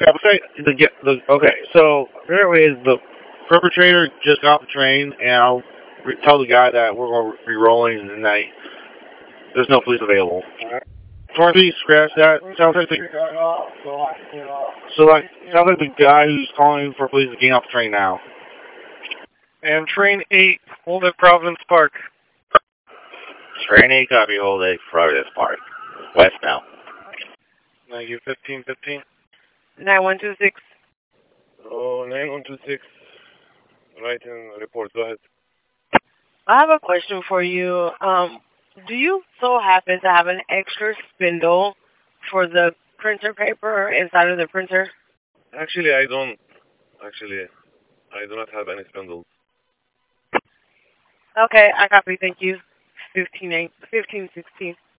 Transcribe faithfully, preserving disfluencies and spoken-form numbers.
Okay, the, the, okay, so apparently the perpetrator just got off the train, and I'll re- tell the guy that we're going to be rolling, and that there's no police available. Dorothy, scratch that. Sounds like the, so like sounds like the guy who's calling for police is getting off the train now. And train eight, hold at Providence Park. Train eight, copy, hold at Providence Park. West now. Thank you, fifteen fifteen. nine one two six. Oh, nine one two six. Write in report, go ahead. I have a question for you. Um, do you so happen to have an extra spindle for the printer paper inside of the printer? Actually, I don't. Actually, I do not have any spindles. Okay, I copy. Thank you. Fifteen eight, fifteen sixteen.